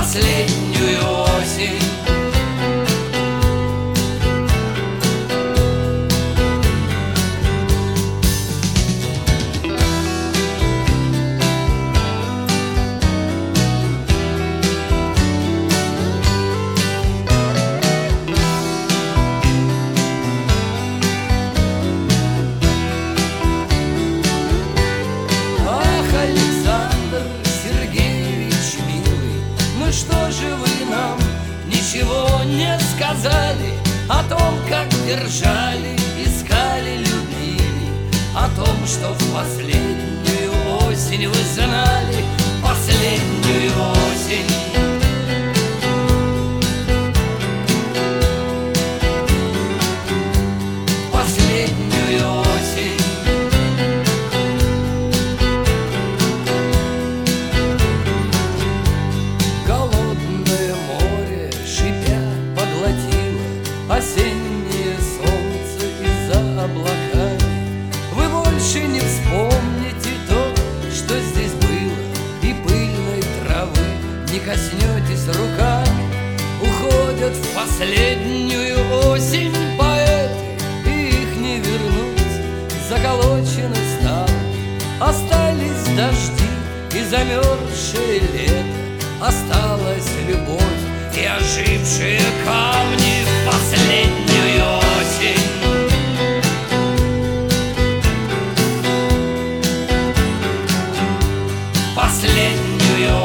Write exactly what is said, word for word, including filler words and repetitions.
последнюю осень. Что же вы нам ничего не сказали о том, как держали, искали, любили, о том, что в последнюю осень вы знали, последнюю осень. Последнюю осень. Осеннее солнце из-за облаками. Вы больше не вспомните то, что здесь было, и пыльной травы не коснетесь руками. Уходят в последнюю осень поэты, и их не вернуть, заколочены стало. Остались дожди и замерзшее лето, осталась любовь и ожившие камни в последнюю осень. Последнюю